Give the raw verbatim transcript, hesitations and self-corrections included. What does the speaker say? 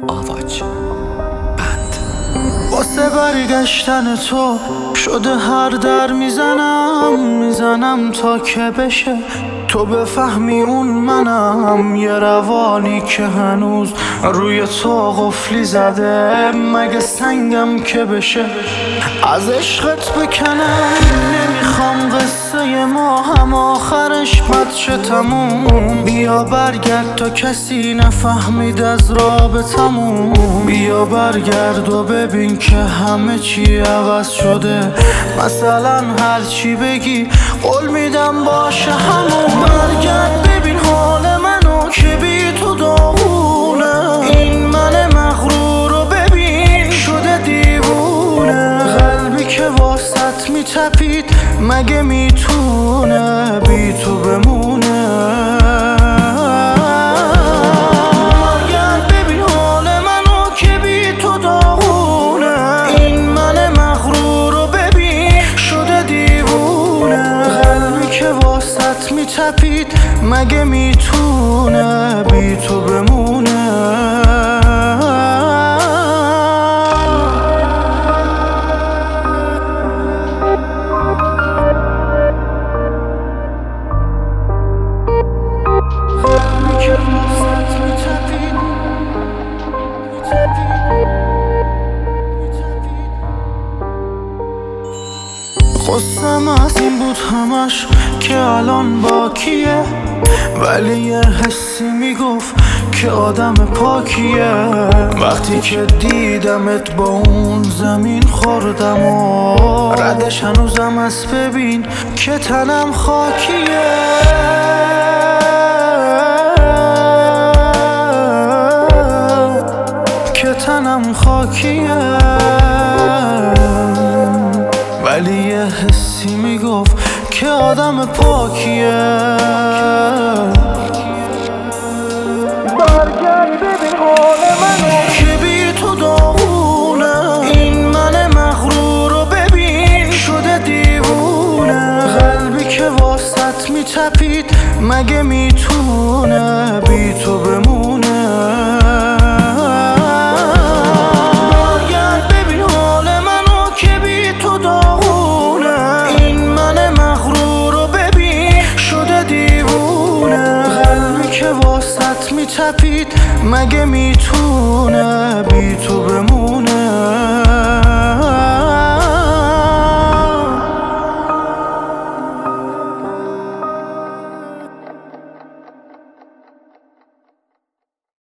آواج بند. واسه برگشتن تو شده هر در میزنم میزنم تا که بشه تو بفهمی اون منم. یه روانی که هنوز روی تو قفلی زده، مگه سنگم که بشه از عشقت بکنم. نمیخوام قصه ما هم آخرش بد شه تموم. بیا برگرد تا کسی نفهمید از رابطمون. بیا برگرد و ببین که همه چی عوض شده. مثلا هر چی بگی قول میدم باشه همون. برگرد ببین حال منو که بی تو داغونه. این من مغرور رو ببین شده دیوونه. قلبی که واسط میتپید مگه میتونه بی تو بمونه. برگرد ببین حال منو که بی تو داغونه. این من مغرور رو ببین شده دیوونه. قلبی که واسط میتپید مگه میتونه بی تو بمونه. قصم از این بود همش که الان با کیه، ولی یه حسی میگفت که آدم پاکیه. وقتی که دیدمت با اون زمین خوردم و ردش هنوزم از ببین که تنم خاکیه. که تنم خاکیه، ولی یه حسی میگفت که آدم پاکیه. برگرد ببین حال منو که بی تو داغونه. این من مغرور رو ببین شده دیوونه. قلبی که واسط میتپید مگه میتونه بی تو بمونه. واسط میتپید مگه میتونه بی تو بمونه.